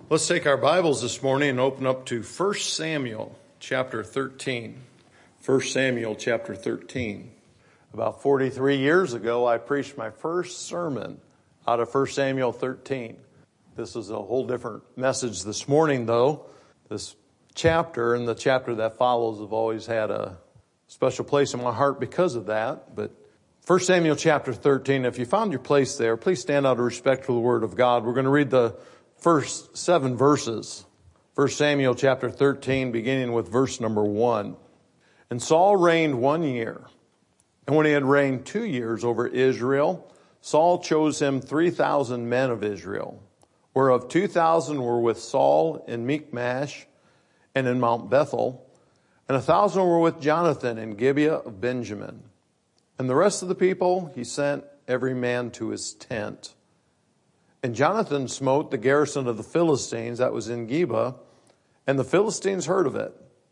Let's take our Bibles this morning and open up to 1 Samuel chapter 13. 1 Samuel chapter 13. About 43 years ago, I preached my first sermon out of 1 Samuel 13. This is a whole different message this morning, though. This chapter and the chapter that follows have always had a special place in my heart because of that. But 1 Samuel chapter 13, if you found your place there, please stand out of respect for the Word of God. We're going to read the first 7 verses. 1 Samuel chapter 13, beginning with verse number 1. And Saul reigned 1 year. And when he had reigned 2 years over Israel, Saul chose him 3,000 men of Israel, whereof 2,000 were with Saul in Michmash and in Mount Bethel, and 1,000 were with Jonathan in Gibeah of Benjamin. And the rest of the people he sent every man to his tent. And Jonathan smote the garrison of the Philistines that was in Geba, and the Philistines heard of it.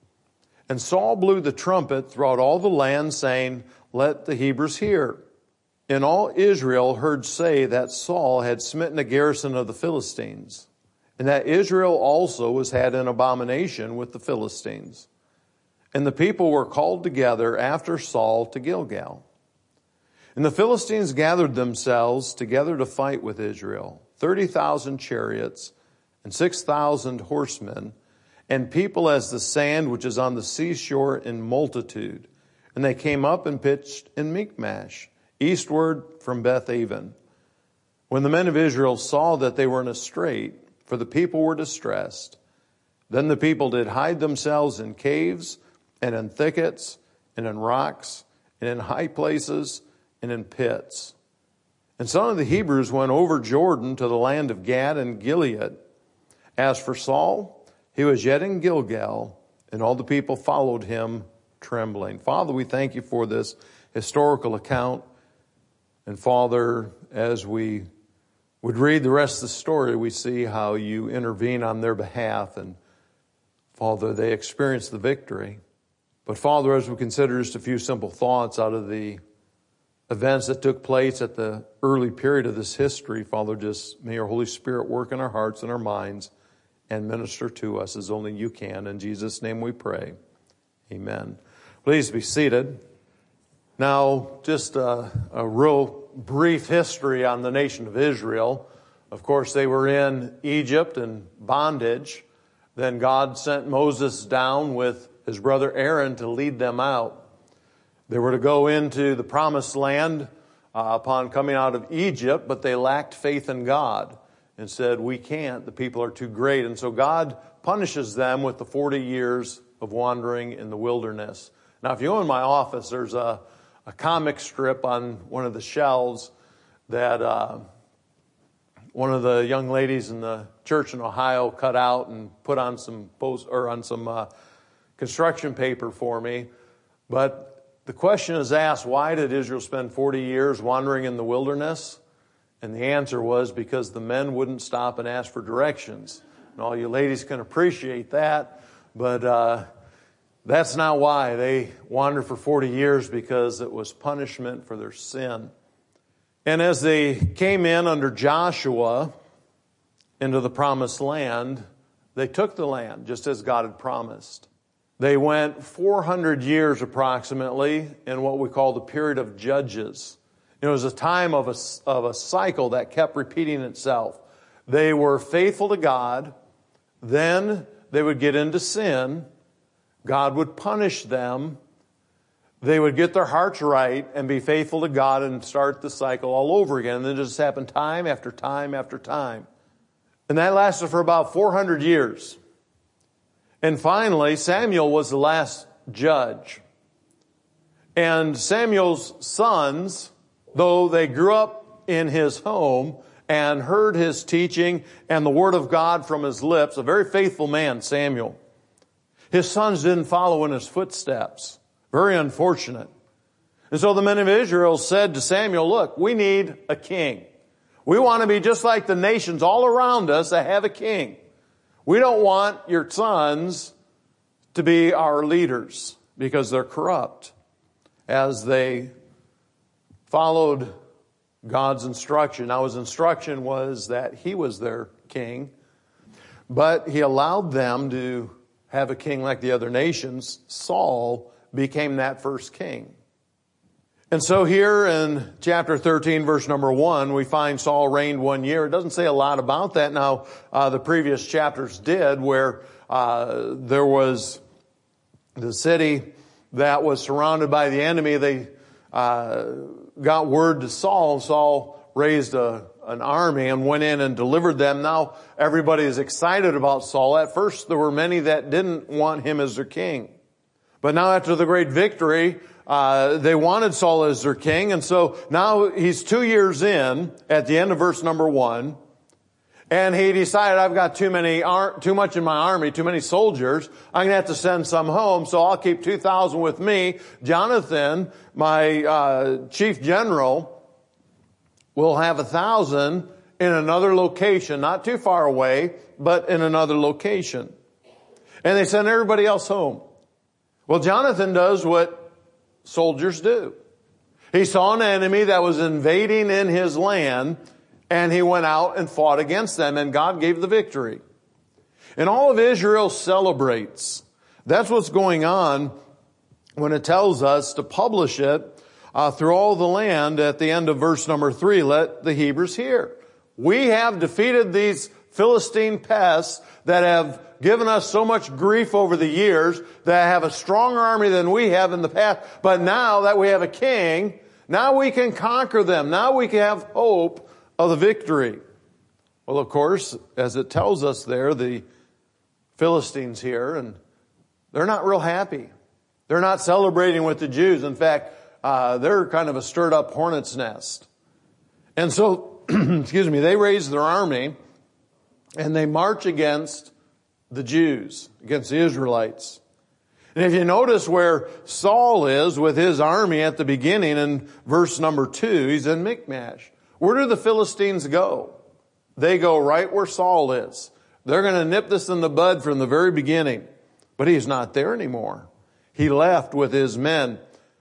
And Saul blew the trumpet throughout all the land, saying, Let the Hebrews hear. And all Israel heard say that Saul had smitten a garrison of the Philistines, and that Israel also was had an abomination with the Philistines. And the people were called together after Saul to Gilgal. And the Philistines gathered themselves together to fight with Israel, 30,000 chariots and 6,000 horsemen, and people as the sand which is on the seashore in multitude. And they came up and pitched in Michmash, eastward from Beth-aven. When the men of Israel saw that they were in a strait, for the people were distressed, then the people did hide themselves in caves and in thickets and in rocks and in high places and in pits. And some of the Hebrews went over Jordan to the land of Gad and Gilead. As for Saul, he was yet in Gilgal, and all the people followed him trembling. Father, we thank you for this historical account. And Father, as we would read the rest of the story, we see how you intervene on their behalf. And Father, they experience the victory. But Father, as we consider just a few simple thoughts out of the events that took place at the early period of this history, Father, just may your Holy Spirit work in our hearts and our minds and minister to us as only you can. In Jesus' name we pray. Amen. Please be seated. Now, just a real brief history on the nation of Israel. Of course, they were in Egypt in bondage. Then God sent Moses down with his brother Aaron to lead them out. They were to go into the promised land upon coming out of Egypt, but they lacked faith in God and said, we can't, the people are too great. And so God punishes them with the 40 years of wandering in the wilderness. Now, if you go in my office, there's a comic strip on one of the shelves that one of the young ladies in the church in Ohio cut out and put on some construction paper for me. But the question is asked, why did Israel spend 40 years wandering in the wilderness? And the answer was because the men wouldn't stop and ask for directions. And all you ladies can appreciate that, but that's not why. They wandered for 40 years because it was punishment for their sin. And as they came in under Joshua into the promised land, they took the land just as God had promised. They went 400 years approximately in what we call the period of Judges. It was a time of a cycle that kept repeating itself. They were faithful to God. Then they would get into sin. God would punish them. They would get their hearts right and be faithful to God and start the cycle all over again. And then it just happened time after time after time. And that lasted for about 400 years. And finally, Samuel was the last judge. And Samuel's sons, though they grew up in his home and heard his teaching and the word of God from his lips, a very faithful man, Samuel, his sons didn't follow in his footsteps. Very unfortunate. And so the men of Israel said to Samuel, look, we need a king. We want to be just like the nations all around us that have a king. We don't want your sons to be our leaders because they're corrupt. As they followed God's instruction. Now his instruction was that he was their king. But he allowed them to have a king like the other nations. Saul became that first king. And so here in chapter 13, verse number 1, we find Saul reigned 1 year. It doesn't say a lot about that. Now, the previous chapters did, where there was the city that was surrounded by the enemy. They got word to Saul. Saul raised an army and went in and delivered them. Now everybody is excited about Saul. At first there were many that didn't want him as their king. But now after the great victory, they wanted Saul as their king. And so now he's 2 years in at the end of verse number 1. And he decided, I've got too much in my army, too many soldiers. I'm going to have to send some home, so I'll keep 2,000 with me. Jonathan, my chief general, will have 1,000 in another location, not too far away, but in another location. And they send everybody else home. Well, Jonathan does what soldiers do. He saw an enemy that was invading in his land, and he went out and fought against them, and God gave the victory. And all of Israel celebrates. That's what's going on when it tells us to publish it through all the land at the end of verse number 3. Let the Hebrews hear. We have defeated these Philistine pests that have given us so much grief over the years, that have a stronger army than we have in the past. But now that we have a king, now we can conquer them. Now we can have hope of the victory. Well, of course, as it tells us there, the Philistines here, and they're not real happy. They're not celebrating with the Jews. In fact, they're kind of a stirred up hornet's nest. And so, they raise their army and they march against the Jews, against the Israelites. And if you notice where Saul is with his army at the beginning in verse number 2, he's in Michmash. Where do the Philistines go? They go right where Saul is. They're going to nip this in the bud from the very beginning. But he's not there anymore. He left with his men,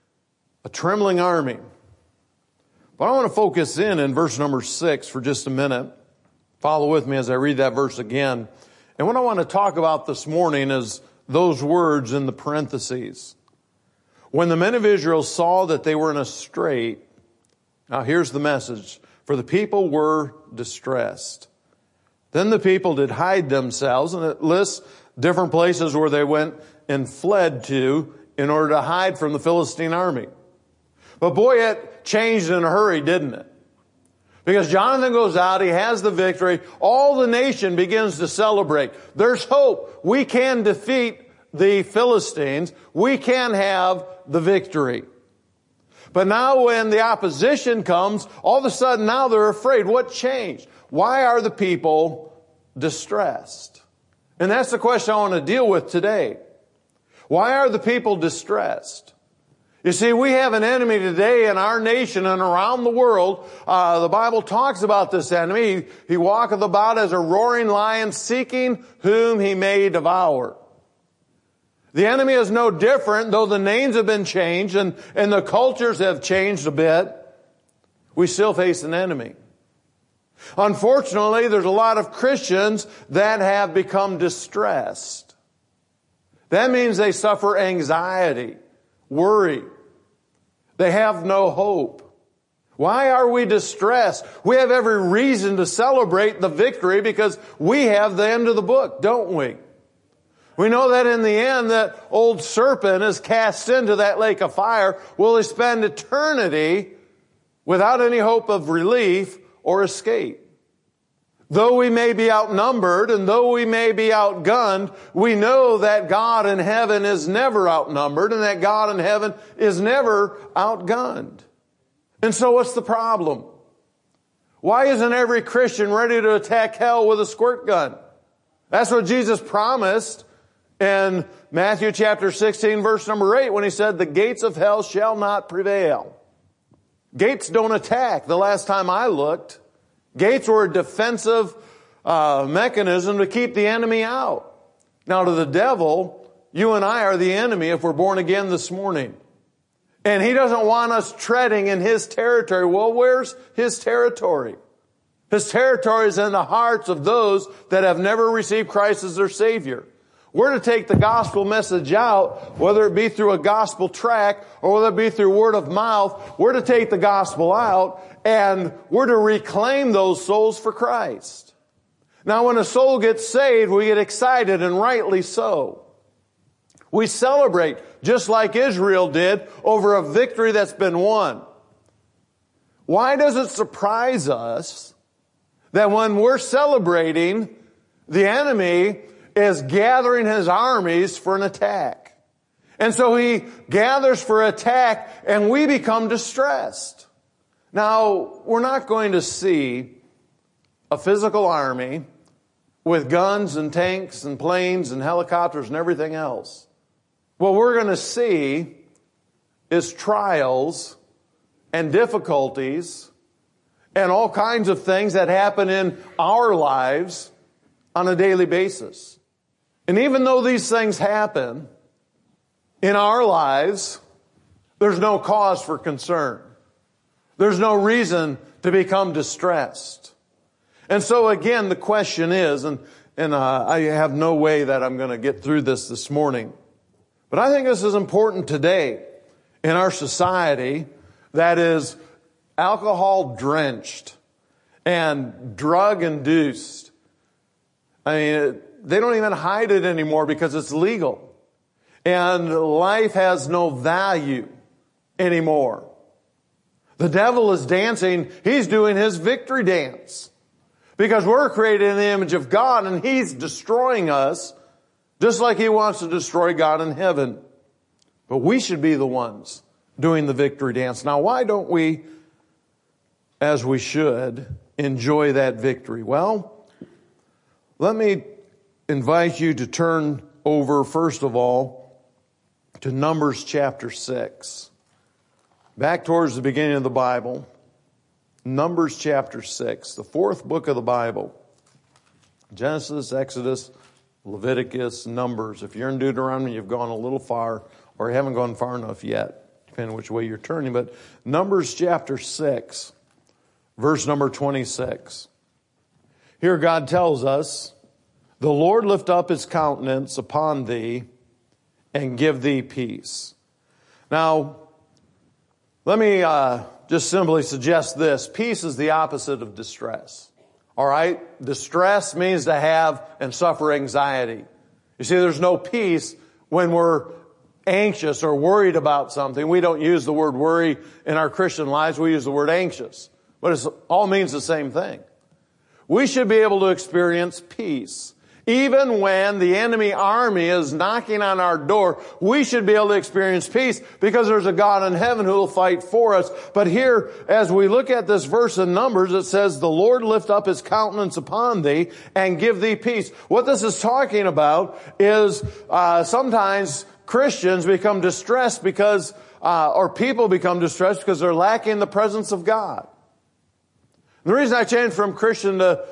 a trembling army. But I want to focus in verse number 6 for just a minute. Follow with me as I read that verse again. And what I want to talk about this morning is those words in the parentheses. When the men of Israel saw that they were in a strait, now here's the message. For the people were distressed. Then the people did hide themselves, and it lists different places where they went and fled to in order to hide from the Philistine army. But boy, it changed in a hurry, didn't it? Because Jonathan goes out, he has the victory, all the nation begins to celebrate. There's hope. We can defeat the Philistines. We can have the victory. But now when the opposition comes, all of a sudden now they're afraid. What changed? Why are the people distressed? And that's the question I want to deal with today. Why are the people distressed? You see, we have an enemy today in our nation and around the world. The Bible talks about this enemy. He walketh about as a roaring lion, seeking whom he may devour. The enemy is no different, though the names have been changed and the cultures have changed a bit. We still face an enemy. Unfortunately, there's a lot of Christians that have become distressed. That means they suffer anxiety, worry. They have no hope. Why are we distressed? We have every reason to celebrate the victory because we have the end of the book, don't we? We know that in the end that old serpent is cast into that lake of fire. Will he spend eternity without any hope of relief or escape? Though we may be outnumbered and though we may be outgunned, we know that God in heaven is never outnumbered and that God in heaven is never outgunned. And so what's the problem? Why isn't every Christian ready to attack hell with a squirt gun? That's what Jesus promised in Matthew chapter 16 verse number 8 when he said, the gates of hell shall not prevail. Gates don't attack. The last time I looked, gates were a defensive mechanism to keep the enemy out. Now to the devil, you and I are the enemy if we're born again this morning. And he doesn't want us treading in his territory. Well, where's his territory? His territory is in the hearts of those that have never received Christ as their Savior. We're to take the gospel message out, whether it be through a gospel tract or whether it be through word of mouth. We're to take the gospel out and we're to reclaim those souls for Christ. Now, when a soul gets saved, we get excited, and rightly so. We celebrate, just like Israel did, over a victory that's been won. Why does it surprise us that when we're celebrating, the enemy is gathering his armies for an attack? And so he gathers for attack and we become distressed. Now, we're not going to see a physical army with guns and tanks and planes and helicopters and everything else. What we're going to see is trials and difficulties and all kinds of things that happen in our lives on a daily basis. And even though these things happen in our lives, there's no cause for concern. There's no reason to become distressed. And so again, the question is, and I have no way that I'm going to get through this morning, but I think this is important today in our society that is alcohol drenched and drug induced. I mean, they don't even hide it anymore because it's legal. And life has no value anymore. The devil is dancing. He's doing his victory dance. Because we're created in the image of God and he's destroying us just like he wants to destroy God in heaven. But we should be the ones doing the victory dance. Now, why don't we, as we should, enjoy that victory? Well, let me invite you to turn over, first of all, to Numbers chapter 6. Back towards the beginning of the Bible. Numbers chapter 6, the fourth book of the Bible. Genesis, Exodus, Leviticus, Numbers. If you're in Deuteronomy, you've gone a little far, or you haven't gone far enough yet, depending on which way you're turning. But Numbers chapter 6, verse number 26. Here God tells us, "The Lord lift up his countenance upon thee and give thee peace." Now, let me just simply suggest this. Peace is the opposite of distress. All right? Distress means to have and suffer anxiety. You see, there's no peace when we're anxious or worried about something. We don't use the word worry in our Christian lives. We use the word anxious. But it all means the same thing. We should be able to experience peace. Even when the enemy army is knocking on our door, we should be able to experience peace because there's a God in heaven who will fight for us. But here, as we look at this verse in Numbers, it says, "The Lord lift up his countenance upon thee and give thee peace." What this is talking about is sometimes Christians become distressed because, or people become distressed because they're lacking the presence of God. The reason I changed from Christian to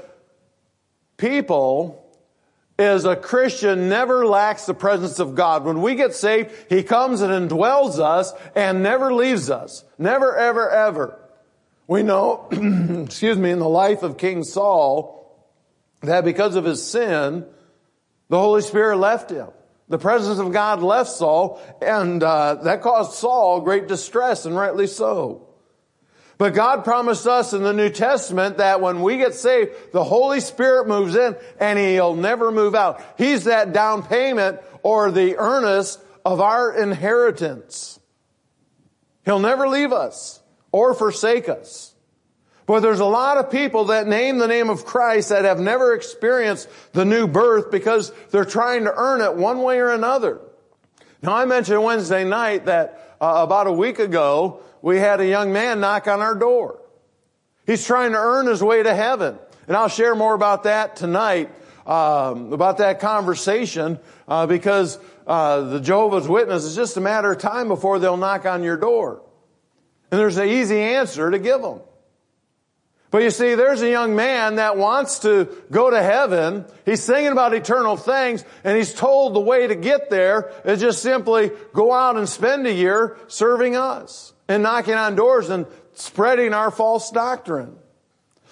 people is a Christian never lacks the presence of God. When we get saved, he comes and indwells us and never leaves us. Never, ever, ever. We know, in the life of King Saul, that because of his sin, the Holy Spirit left him. The presence of God left Saul, and that caused Saul great distress, and rightly so. But God promised us in the New Testament that when we get saved, the Holy Spirit moves in and he'll never move out. He's that down payment or the earnest of our inheritance. He'll never leave us or forsake us. But there's a lot of people that name the name of Christ that have never experienced the new birth because they're trying to earn it one way or another. Now, I mentioned Wednesday night that about a week ago, we had a young man knock on our door. He's trying to earn his way to heaven. And I'll share more about that tonight, about that conversation, because the Jehovah's Witness is just a matter of time before they'll knock on your door. And there's an easy answer to give them. But you see, there's a young man that wants to go to heaven. He's singing about eternal things, and he's told the way to get there is just simply go out and spend a year serving us and knocking on doors and spreading our false doctrine.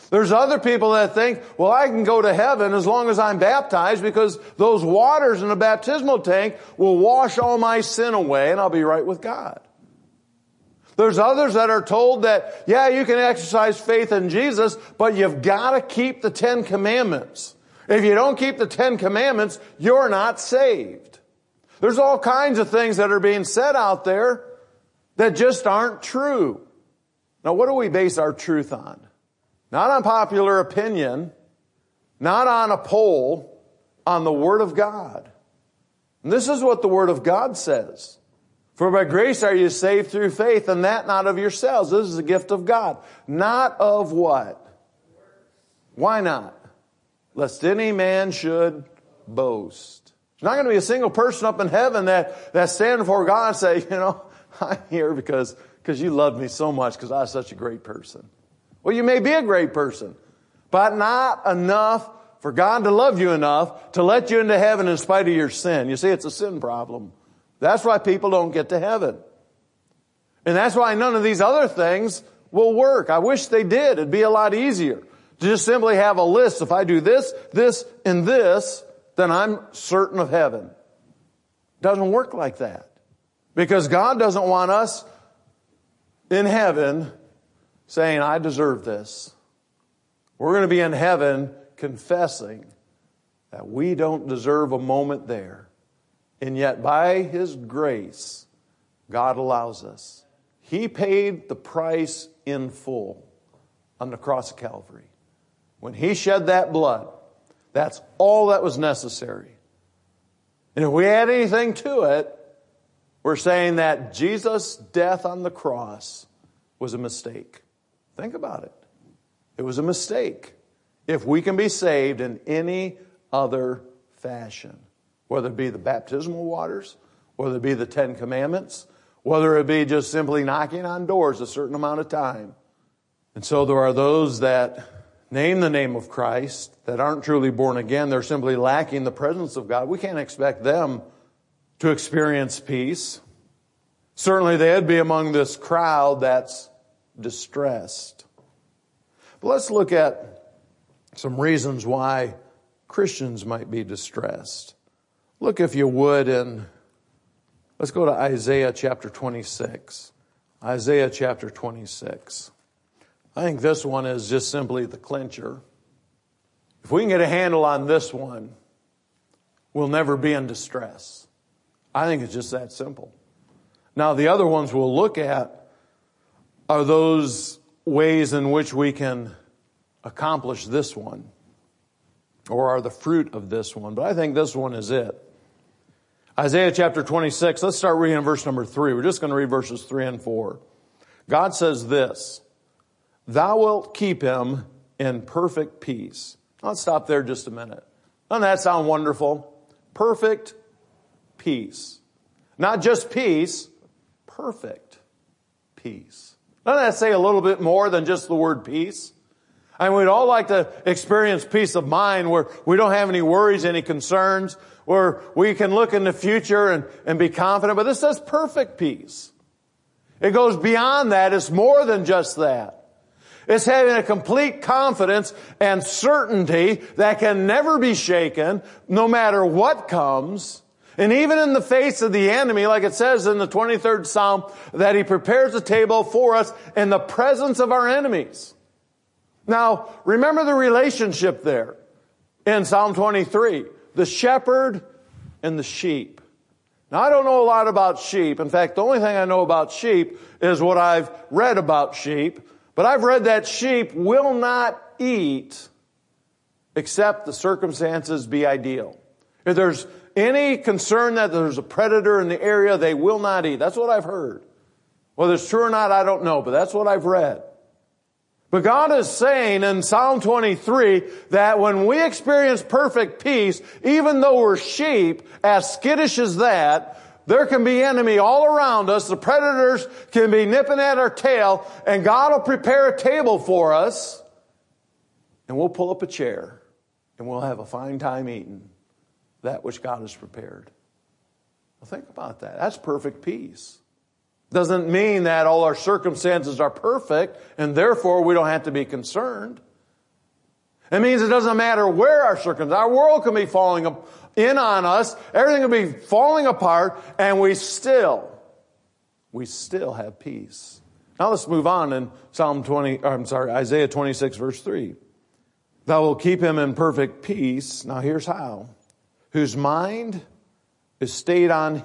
There's other people that think, well, I can go to heaven as long as I'm baptized because those waters in the baptismal tank will wash all my sin away and I'll be right with God. There's others that are told that, yeah, you can exercise faith in Jesus, but you've got to keep the 10 Commandments. If you don't keep the 10 Commandments, you're not saved. There's all kinds of things that are being said out there that just aren't true. Now, what do we base our truth on? Not on popular opinion, not on a poll, on the Word of God. And this is what the Word of God says. For by grace are you saved through faith, and that not of yourselves. This is a gift of God. Not of what? Why not? Lest any man should boast. There's not going to be a single person up in heaven that stand before God and say, I'm here because you loved me so much because I was such a great person. Well, you may be a great person, but not enough for God to love you enough to let you into heaven in spite of your sin. You see, it's a sin problem. That's why people don't get to heaven. And that's why none of these other things will work. I wish they did. It'd be a lot easier to just simply have a list. If I do this, this, and this, then I'm certain of heaven. It doesn't work like that. Because God doesn't want us in heaven saying, I deserve this. We're going to be in heaven confessing that we don't deserve a moment there. And yet by His grace, God allows us. He paid the price in full on the cross of Calvary. When He shed that blood, that's all that was necessary. And if we add anything to it, we're saying that Jesus' death on the cross was a mistake. Think about it. It was a mistake. If we can be saved in any other fashion, whether it be the baptismal waters, whether it be the 10 Commandments, whether it be just simply knocking on doors a certain amount of time. And so there are those that name the name of Christ that aren't truly born again. They're simply lacking the presence of God. We can't expect them to experience peace. Certainly they'd be among this crowd that's distressed. But let's look at some reasons why Christians might be distressed. Look, if you would, let's go to Isaiah chapter 26. Isaiah chapter 26. I think this one is just simply the clincher. If we can get a handle on this one, we'll never be in distress. I think it's just that simple. Now, the other ones we'll look at are those ways in which we can accomplish this one, or are the fruit of this one. But I think this one is it. Isaiah chapter 26, let's start reading verse number 3. We're just going to read verses 3 and 4. God says this, Thou wilt keep him in perfect peace. Let's stop there just a minute. Doesn't that sound wonderful? Perfect peace. Not just peace, perfect peace. Doesn't that say a little bit more than just the word peace? I mean, we'd all like to experience peace of mind where we don't have any worries, any concerns, where we can look in the future and be confident. But this says perfect peace. It goes beyond that. It's more than just that. It's having a complete confidence and certainty that can never be shaken, no matter what comes. And even in the face of the enemy, like it says in the 23rd Psalm, that He prepares a table for us in the presence of our enemies. Now, remember the relationship there in Psalm 23. The shepherd and the sheep. Now, I don't know a lot about sheep. In fact, the only thing I know about sheep is what I've read about sheep. But I've read that sheep will not eat except the circumstances be ideal. If there's any concern that there's a predator in the area, they will not eat. That's what I've heard. Whether it's true or not, I don't know, but that's what I've read. But God is saying in Psalm 23 that when we experience perfect peace, even though we're sheep, as skittish as that, there can be enemy all around us. The predators can be nipping at our tail, and God will prepare a table for us, and we'll pull up a chair, and we'll have a fine time eating that which God has prepared. Well, think about that. That's perfect peace. Doesn't mean that all our circumstances are perfect, and therefore we don't have to be concerned. It means it doesn't matter where our circumstances, our world can be falling in on us, everything can be falling apart, and we still have peace. Now let's move on in Isaiah 26 verse 3. Thou wilt keep him in perfect peace. Now here's how. Whose mind is stayed on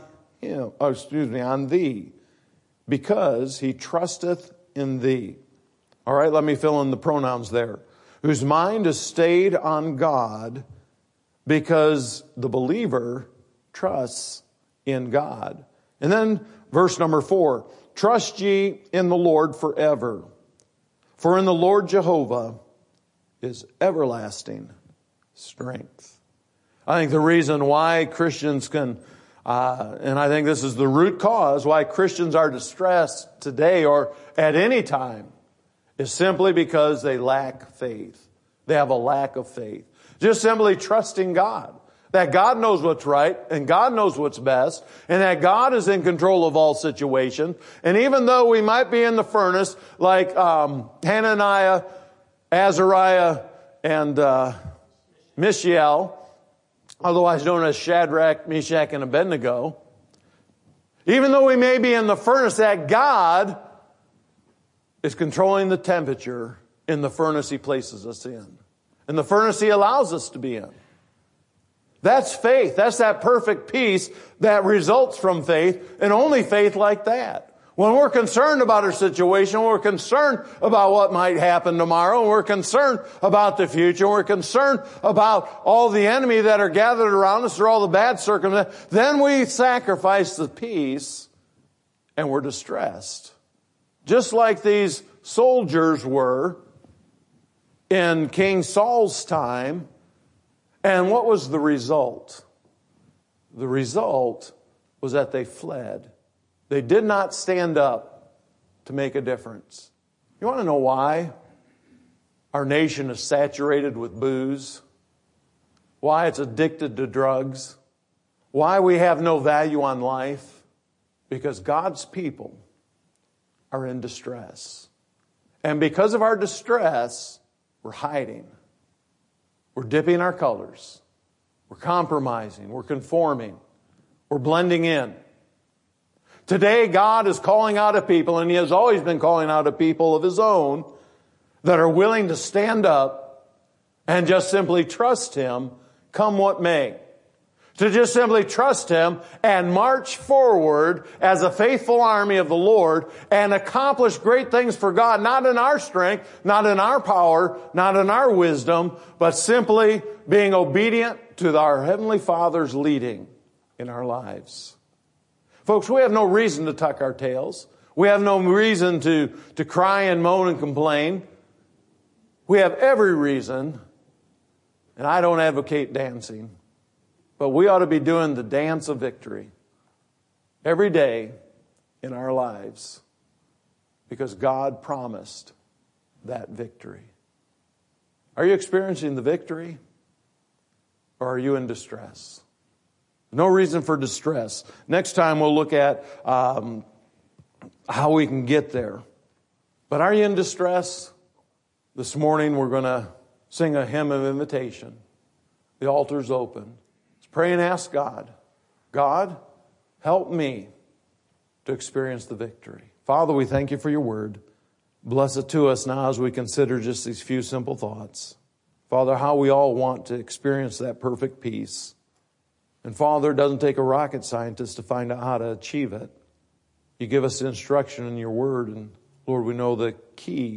on thee, because he trusteth in thee. All right, let me fill in the pronouns there. Whose mind is stayed on God, because the believer trusts in God. And then verse number 4, trust ye in the Lord forever. For in the Lord Jehovah is everlasting strength. I think the reason why Christians can, and I think this is the root cause why Christians are distressed today or at any time, is simply because they lack faith. They have a lack of faith. Just simply trusting God. That God knows what's right and God knows what's best and that God is in control of all situations. And even though we might be in the furnace like Hananiah, Azariah, and Mishael, otherwise known as Shadrach, Meshach, and Abednego, even though we may be in the furnace, that God is controlling the temperature in the furnace He places us in. In the furnace He allows us to be in. That's faith. That's that perfect peace that results from faith, and only faith like that. When we're concerned about our situation, we're concerned about what might happen tomorrow, and we're concerned about the future, and we're concerned about all the enemy that are gathered around us or all the bad circumstances, then we sacrifice the peace and we're distressed. Just like these soldiers were in King Saul's time. And what was the result? The result was that they fled. They did not stand up to make a difference. You want to know why our nation is saturated with booze? Why it's addicted to drugs? Why we have no value on life? Because God's people are in distress. And because of our distress, we're hiding. We're dipping our colors. We're compromising. We're conforming. We're blending in. Today, God is calling out a people, and He has always been calling out a people of His own that are willing to stand up and just simply trust Him, come what may. To just simply trust Him and march forward as a faithful army of the Lord and accomplish great things for God, not in our strength, not in our power, not in our wisdom, but simply being obedient to our Heavenly Father's leading in our lives. Folks, we have no reason to tuck our tails. We have no reason to cry and moan and complain. We have every reason, and I don't advocate dancing, but we ought to be doing the dance of victory every day in our lives because God promised that victory. Are you experiencing the victory or are you in distress? No reason for distress. Next time we'll look at how we can get there. But are you in distress? This morning we're going to sing a hymn of invitation. The altar's open. Pray and ask God, God, help me to experience the victory. Father, we thank You for Your word. Bless it to us now as we consider just these few simple thoughts. Father, how we all want to experience that perfect peace. And Father, it doesn't take a rocket scientist to find out how to achieve it. You give us the instruction in Your word, and Lord, we know the key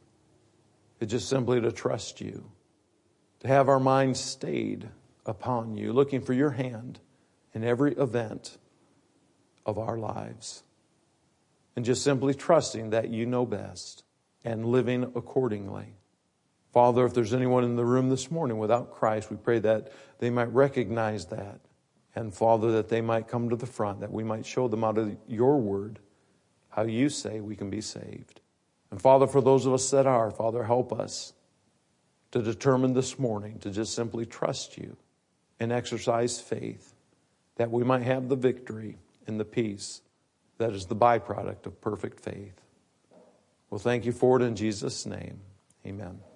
is just simply to trust You, to have our minds stayed upon You, looking for Your hand in every event of our lives. And just simply trusting that You know best and living accordingly. Father, if there's anyone in the room this morning without Christ, we pray that they might recognize that. And Father, that they might come to the front, that we might show them out of Your word how You say we can be saved. And Father, for those of us that are, Father, help us to determine this morning to just simply trust You and exercise faith, that we might have the victory and the peace that is the byproduct of perfect faith. Well, thank You for it in Jesus' name. Amen.